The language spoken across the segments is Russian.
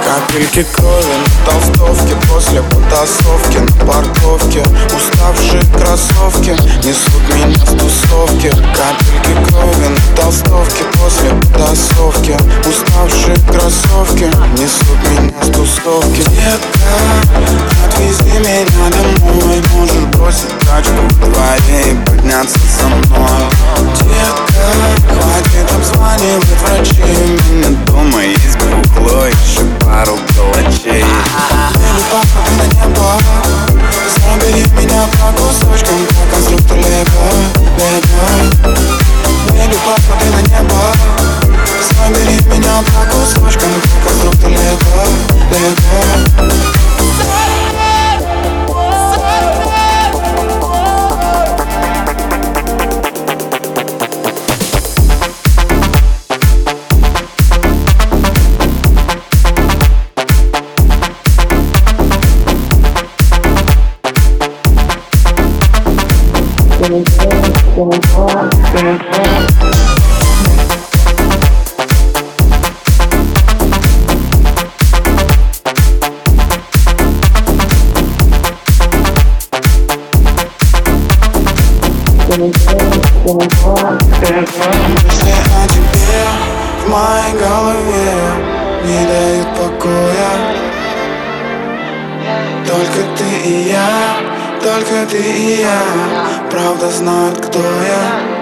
Капельки крови на толстовке после потасовки на парковке. Уставшие кроссовки несут меня с тусовки. Капельки крови на толстовке после потасовки. Уставшие кроссовки несут меня с тусовки. Детка, отвези меня домой. Можешь бросить тачку в дворе и подняться со мной. Детка, хватит обзванивать врачей. У меня дома есть бухло, еще пару калачей. Baby, поход на небо, забери меня по кусочкам, как конструктор Лего, Лего. Baby, поход на небо, забери меня по кусочкам, как конструктор Лего, Лего. Мысли о тебе в моей голове не дают покоя. Только ты и я, только ты и я, правда знают, кто я.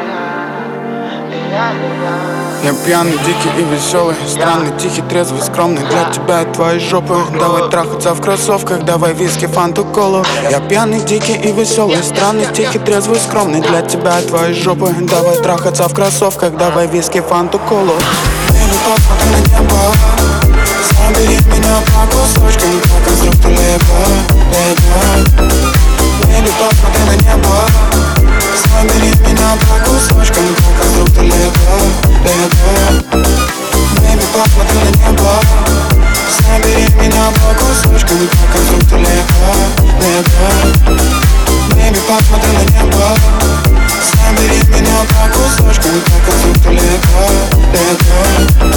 Я пьяный, дикий и веселый, странный, тихий, трезвый, скромный. Для тебя и твоей жопы давай трахаться в кроссовках, давай виски, фанту, колу. Я пьяный, дикий и веселый, странный, тихий, трезвый, скромный. Для тебя и твоей жопы давай трахаться в кроссовках, давай виски, фанту, колу. Baby, посмотри на небо, забери меня по кусочкам, как конструктор Лего, Лего. Baby, посмотри на небо, забери меня по кусочкам, как конструктор Лего, Лего. Baby, посмотри на небо, забери меня по кусочкам, как конструктор Лего, Лего. Baby, посмотри на небо, забери меня по кусочкам, как конструктор Лего, Лего.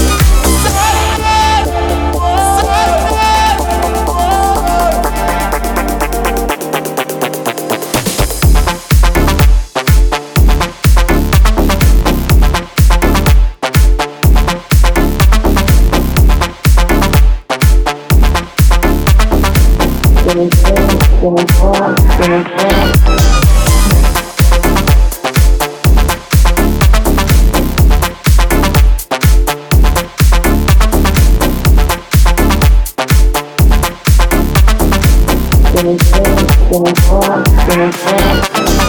Give me